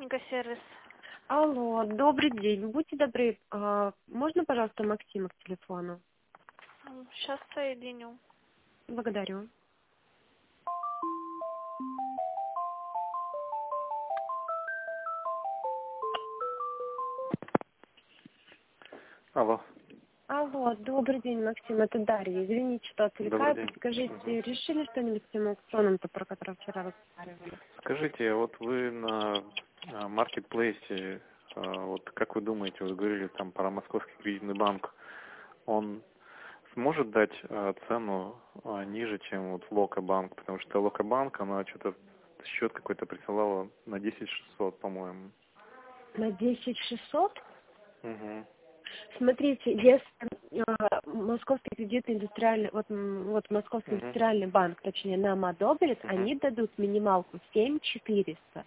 техника сервис. Алло, добрый день. Будьте добры, можно, пожалуйста, Максима к телефону? Сейчас соединю. Благодарю. Алло, Алло, добрый день, Максим, это Дарья. Извините, что добрый отвлекаю. день. Подскажите, решили что-нибудь с тем аукционом-то, про который вчера разговаривали? Скажите, вот вы на маркетплейсе, вот как вы думаете, вы говорили там про Московский кредитный банк, он сможет дать цену ниже, чем вот Лока-банк, потому что Лока-банк, она что-то счет какой-то присылала на 10600, по-моему. На 10600? Угу. Смотрите, если Московский кредитный индустриальный, вот Московский Угу. индустриальный банк, точнее, нам одобрит, Угу. они дадут минималку 7400.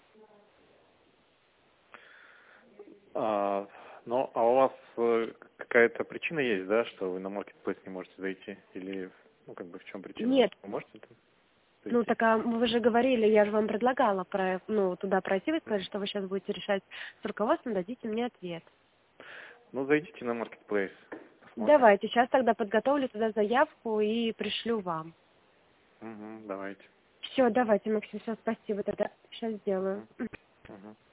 Ну, а у вас какая-то причина есть, да, что вы на маркетплейс не можете зайти? Или, ну, как бы, в чем причина? Нет, Вы можете там ну зайти? так вы же говорили, я же вам предлагала туда пройти, вы сказали, что вы сейчас будете решать с руководством, дадите мне ответ. Ну, зайдите на маркетплейс, посмотрим. Давайте, сейчас тогда подготовлю туда заявку и пришлю вам. Угу, давайте. Все, давайте, Максим, все, спасибо, тогда сейчас сделаю. Угу.